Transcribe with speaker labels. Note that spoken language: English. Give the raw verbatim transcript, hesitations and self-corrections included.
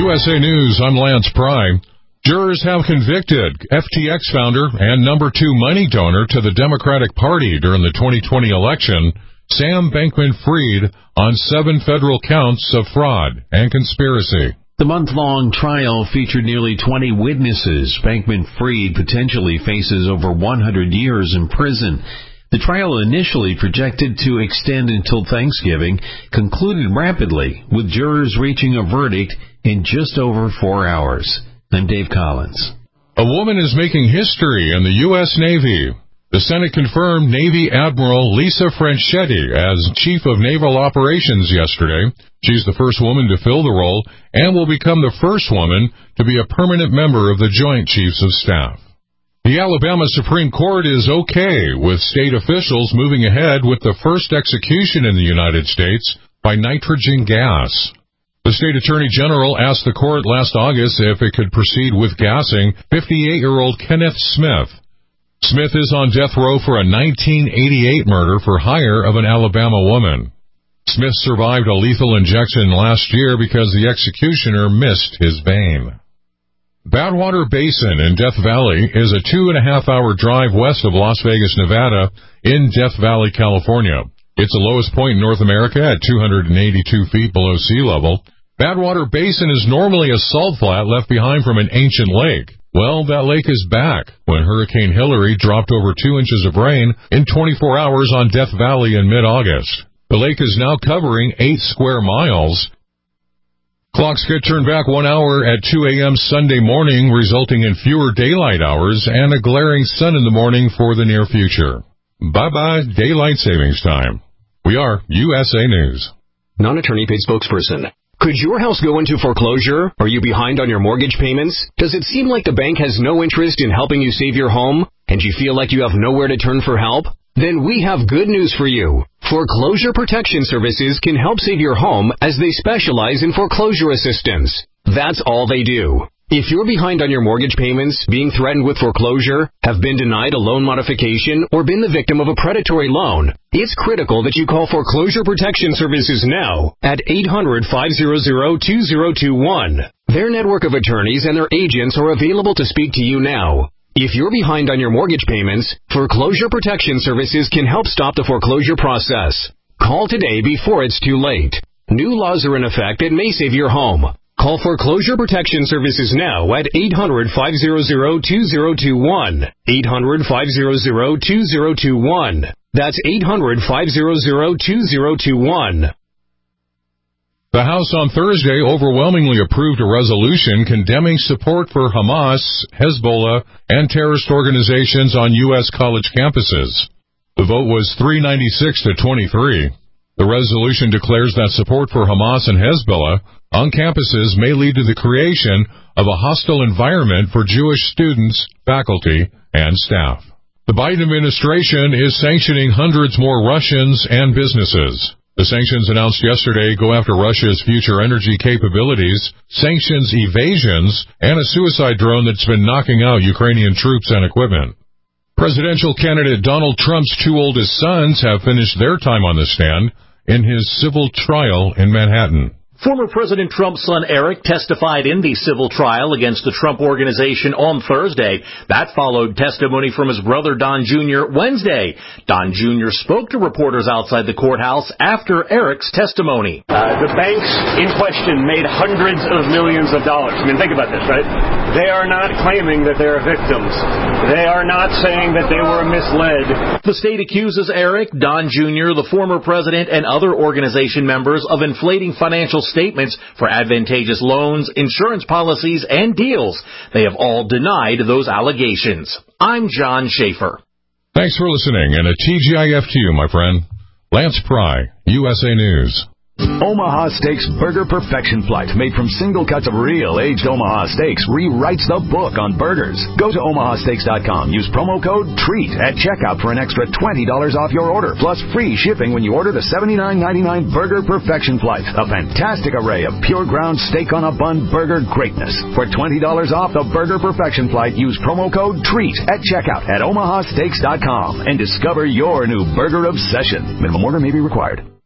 Speaker 1: U S A News, I'm Lance Pry. Jurors have convicted F T X founder and number two money donor to the Democratic Party during the twenty twenty election, Sam Bankman-Fried, on seven federal counts of fraud and conspiracy.
Speaker 2: The month-long trial featured nearly twenty witnesses. Bankman-Fried potentially faces over one hundred years in prison. The trial, initially projected to extend until Thanksgiving, concluded rapidly, with jurors reaching a verdict in just over four hours. I'm Dave Collins.
Speaker 1: A woman is making history in the U S Navy. The Senate confirmed Navy Admiral Lisa Franchetti as Chief of Naval Operations yesterday. She's the first woman to fill the role and will become the first woman to be a permanent member of the Joint Chiefs of Staff. The Alabama Supreme Court is okay with state officials moving ahead with the first execution in the United States by nitrogen gas. The state attorney general asked the court last August if it could proceed with gassing fifty-eight-year-old Kenneth Smith. Smith is on death row for a nineteen eighty-eight murder for hire of an Alabama woman. Smith survived a lethal injection last year because the executioner missed his vein. Badwater Basin in Death Valley is a two-and-a-half-hour drive west of Las Vegas, Nevada, in Death Valley, California. It's the lowest point in North America at two hundred eighty-two feet below sea level. Badwater Basin is normally a salt flat left behind from an ancient lake. Well, that lake is back when Hurricane Hilary dropped over two inches of rain in twenty-four hours on Death Valley in mid-August. The lake is now covering eight square miles. Clocks get turned back one hour at two a.m. Sunday morning, resulting in fewer daylight hours and a glaring sun in the morning for the near future. Bye-bye daylight savings time. We are U S A News.
Speaker 3: Non-attorney paid spokesperson. Could your house go into foreclosure? Are you behind on your mortgage payments? Does it seem like the bank has no interest in helping you save your home, and you feel like you have nowhere to turn for help? Then we have good news for you. Foreclosure Protection Services can help save your home as they specialize in foreclosure assistance. That's all they do. If you're behind on your mortgage payments, being threatened with foreclosure, have been denied a loan modification, or been the victim of a predatory loan, it's critical that you call Foreclosure Protection Services now at eight hundred, five hundred, two oh two one. Their network of attorneys and their agents are available to speak to you now. If you're behind on your mortgage payments, Foreclosure Protection Services can help stop the foreclosure process. Call today before it's too late. New laws are in effect that may save your home. Call Foreclosure Protection Services now at eight hundred, five hundred, two oh two one. eight hundred, five hundred, two oh two one. That's eight hundred, five hundred, two oh two one.
Speaker 1: The House on Thursday overwhelmingly approved a resolution condemning support for Hamas, Hezbollah, and terrorist organizations on U S college campuses. The vote was three ninety-six to twenty-three. The resolution declares that support for Hamas and Hezbollah on campuses may lead to the creation of a hostile environment for Jewish students, faculty, and staff. The Biden administration is sanctioning hundreds more Russians and businesses. The sanctions announced yesterday go after Russia's future energy capabilities, sanctions evasions, and a suicide drone that's been knocking out Ukrainian troops and equipment. Presidential candidate Donald Trump's two oldest sons have finished their time on the stand in his civil trial in Manhattan.
Speaker 4: Former President Trump's son Eric testified in the civil trial against the Trump Organization on Thursday. That followed testimony from his brother Don Junior Wednesday. Don Junior spoke to reporters outside the courthouse after Eric's testimony.
Speaker 5: Uh, the banks in question made hundreds of millions of dollars. I mean, think about this, right? They are not claiming that they're victims. They are not saying that they were misled.
Speaker 4: The state accuses Eric, Don Junior, the former president, and other organization members of inflating financial statements for advantageous loans, insurance policies, and deals. They have all denied those allegations. I'm John Schaefer.
Speaker 1: Thanks for listening, and a T G I F to you, my friend. Lance Pry, U S A News.
Speaker 6: Omaha Steaks Burger Perfection Flight, made from single cuts of real aged Omaha steaks, rewrites the book on burgers. Go to omaha steaks dot com. Use promo code TREAT at checkout for an extra twenty dollars off your order, plus free shipping when you order the seventy-nine ninety-nine Burger Perfection Flight. A fantastic array of pure ground steak on a bun burger greatness. For twenty dollars off the Burger Perfection Flight, use promo code TREAT at checkout at omaha steaks dot com and discover your new burger obsession. Minimum order may be required.